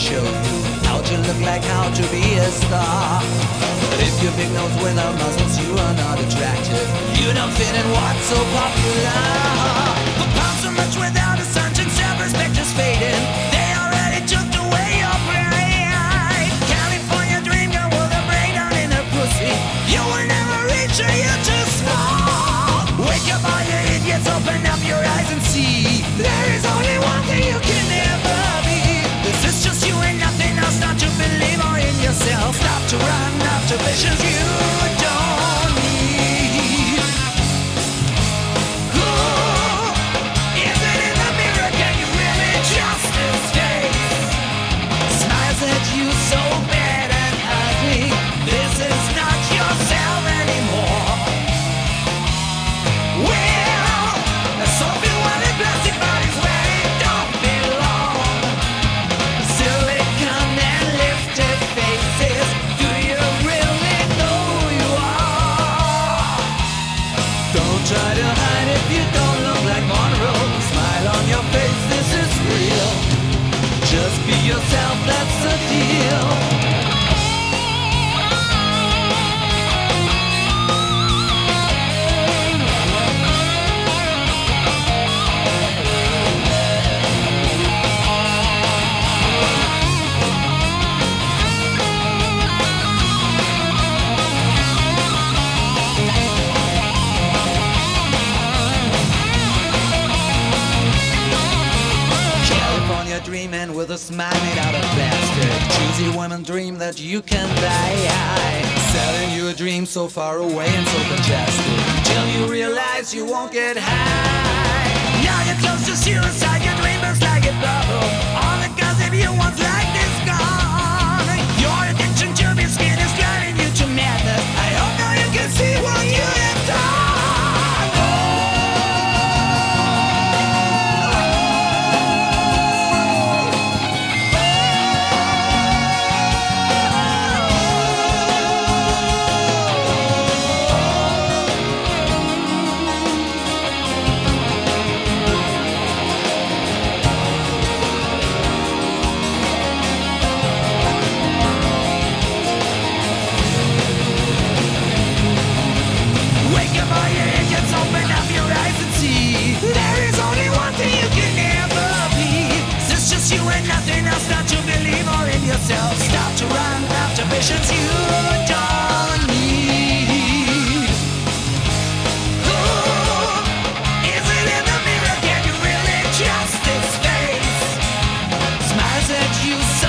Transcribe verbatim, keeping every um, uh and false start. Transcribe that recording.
show you how to look like how to be a star. But if your big nose without muscles, you are not attractive. You don't fit in what's so popular. But pound so much without a sunshine, self-respect is fading. They already took away your pride. California dream girl with a breakdown in her pussy. You will never reach her, you're too small. Wake up all you idiots, open up your eyes and see. There is only one thing you can never be. This is just you and nothing else. Not to believe or in yourself. Stop to run after visions you don't need. Ooh, is it in the mirror? Can you really trust his face? Smiles at you so bad and ugly. This is not yourself anymore. Well, some people want it plastic bodies where it don't belong. Silicon and lifted faces. Do you really know who you are? Don't try to hide if you don't look like Monroe. Smile on your face, this is real. Just be yourself, that's the deal. California dreaming with a smile made out of plastic. Choosy women dream that you can die. Selling you a dream so far away and so congested, till you realize you won't get high. Now you're close to suicide, your dream bursts like a bubble. All because if you once like this gone. Your addiction to your skin is driving you to madness. I hope now you can see what you have done. Open up your eyes and see. There is only one thing you can never be. It's just you and nothing else. Not to believe or in yourself. Stop to run after visions you don't need. Ooh, is it in the mirror? Can you really trust his face? Smiles at you so